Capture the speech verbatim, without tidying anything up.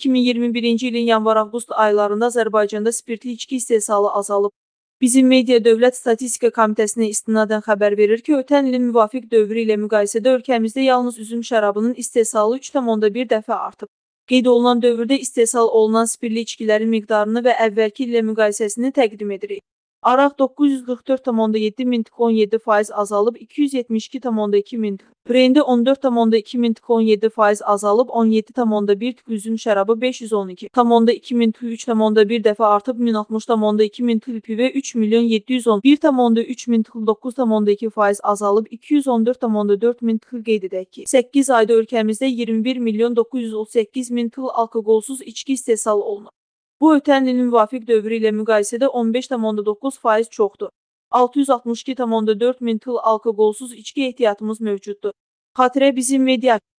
iki min iyirmi birinci ilin yanvar-avqust aylarında Azərbaycanda spirtli içki istehsalı azalıb. Bizim Media Dövlət Statistika Komitəsinə istinadən xəbər verir ki, ötən ilin müvafiq dövrü ilə müqayisədə ölkəmizdə yalnız üzüm şərabının istehsalı üç tam onda bir dəfə artıb. Qeyd olunan dövrdə istehsal olunan spirtli içkilərin miqdarını və əvvəlki illə müqayisəsini təqdim edirik. Araq doqquz yüz qırx dörd tam onda yeddi mintik on yeddi faiz azalıb iki yüz yetmiş iki tam onda iki mintik. Brendi on dörd tam onda iki mintik on yeddi faiz azalıb on yeddi tam onda bir tik, üzüm şərabı beş yüz on iki tam onda iki mintik üç tam onda bir dəfə artıb min altmış tam onda iki mintik, pivə üç milyon yeddi yüz on bir tam onda üç mintik doqquz tam onda iki faiz azalıb iki yüz on dörd tam onda dörd mintik. Qeyd edək ki, səkkiz ayda ölkəmizdə iyirmi bir milyon doqquz yüz otuz səkkiz min til alkoqolsuz içki istehsal olunub. Bu, ötən ilin müvafiq dövrü ilə müqayisədə on beş tam onda doqquz faiz çoxdur. altı yüz altmış iki tam onda dörd min til alkoqolsuz içki ehtiyatımız mövcuddur. Xatirə Bizim Media